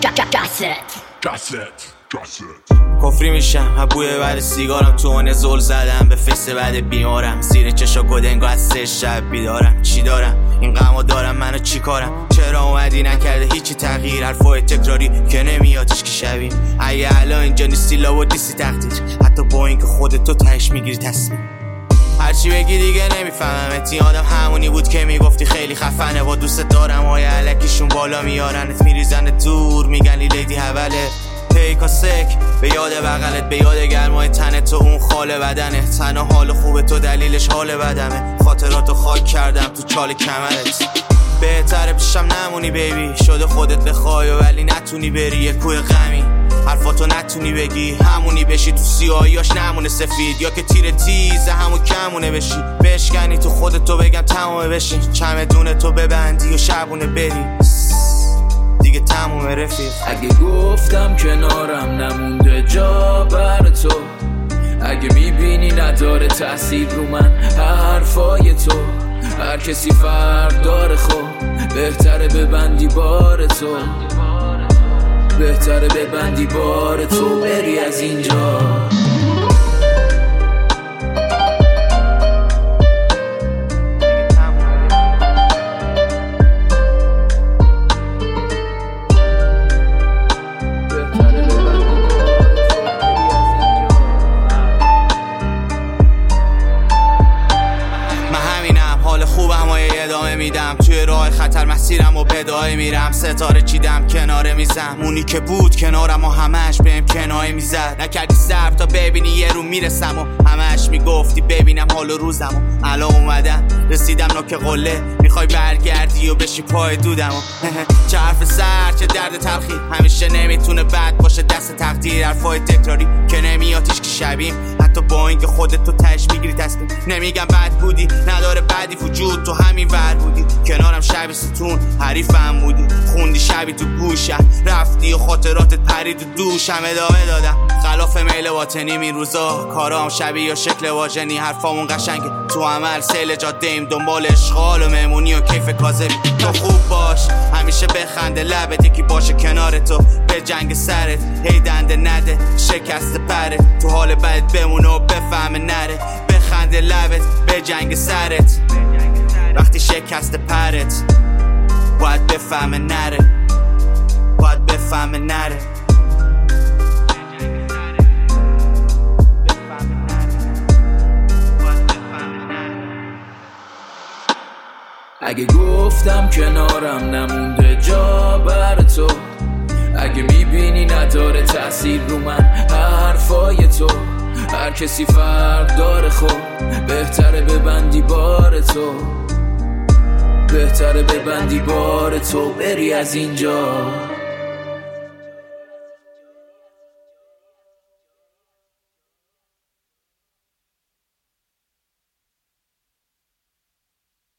کفری میشم هبوی بعد سیگارم تو آن زل زدم به فست بعد بیمارم زیر چشا گدنگا از 3 شب بیدارم چی دارم این غمو دارم منو چی کارم چرا اومدی نکرده هیچی تغییر حرفای تکراری که نمیادش که شبیم اگه الان اینجا نیستی لاو دیستی تقدیر حتی با اینکه خودت تو تهش میگیری تصمیم هرچی بگی دیگه نمیفهمت این آدم همونی بود که میگفتی خیلی خفنه با دوست دارم های علکیشون بالا میارنت میریزن دور میگن لیدی حوله پیکا سک به یاد بغلت به یاد گرمای تنت و اون خاله بدنه تنها حال خوبه تو دلیلش حال بدمه خاطراتو خاک کردم تو چال کمرت بهتره پیشم نمونی بیبی شده خودت بخوای ولی نتونی بری یه کوه غمی حرفاتو نتونی بگی همونی بشی تو سیاهیاش نمونه سفید یا که تیر تیزه همون کمونه بشی بشکنی تو خودتو بگم تمومه بشی چمدون تو ببندی و شبونه بری دیگه تمومه رفیق اگه گفتم کنارم نمونده جا بر تو اگه میبینی نداره تأثیر رو من حرفای تو هر کسی فرق داره خب بهتره ببندی بار تو بهتره ببندی بار تو بری از اینجا ادامه میدم توی راه خطر مسیرم و بدای میرم ستاره چیدم کناره میزم اونی که بود کنارم و همش بهم کنایه میزد نکردی صبر تا ببینی یه رو میرسم و همش میگفتی ببینم حال و روزم و الان اومدم رسیدم نوک قله میخوای برگردی و بشی پای دودم و چه حرف سر چه درد تلخی همیشه نمیتونه بد باشه دست تقدیر حرفای تکراری که نمیاتیش که شبیم حتی با اینکه خودت تو تهش میگیری تصمیم نمیگم بد بودی نداره بدی وجود تو همین ور بودی کنارم شبی ستون حریفم بودی خوندی شبی تو گوشم رفتی و خاطراتت پرید و دوشم ادامه دادم خلاف میل باطنی این روزا کارام شبیه یا شکل واژنی حرفامون قشنگه تو عمل سیل جاده ایم دنبال اشغال و مهمونی و کیف کاذبی تو خوب باش همیشه بخنده لبت یکی باشه کنار تو به جنگ سرت هی دنده نده شکست پرت تو حال بدت بمونه و بفهمه نره بخنده لبت به جنگ سرت وقتی شکست پرت باید بفهمه نره باید بفهمه نره اگه گفتم کنارم نمونده جا بر تو اگه میبینی نداره تأثیر رو من حرفای تو هر کسی فرق داره خب بهتره ببندی بار تو بهتره ببندی بار تو بری از اینجا